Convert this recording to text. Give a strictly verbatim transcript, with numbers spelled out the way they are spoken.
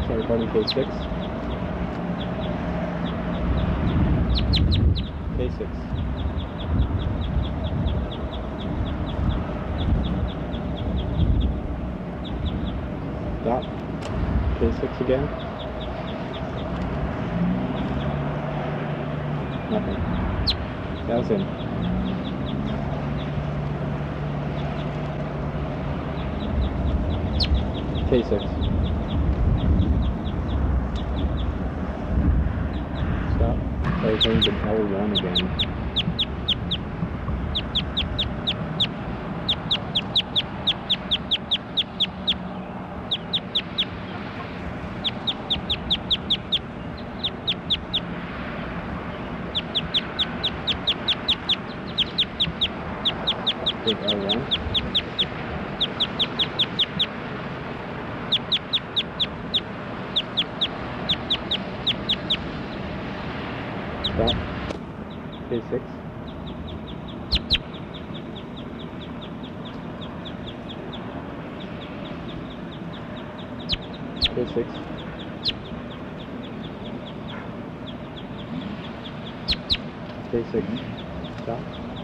Start recording K six. K six. Stop. K six again. Nothing. That was in. K six. Stop. Everything's in L one again. Take L one. Stop. K six. K six. K six. Stop.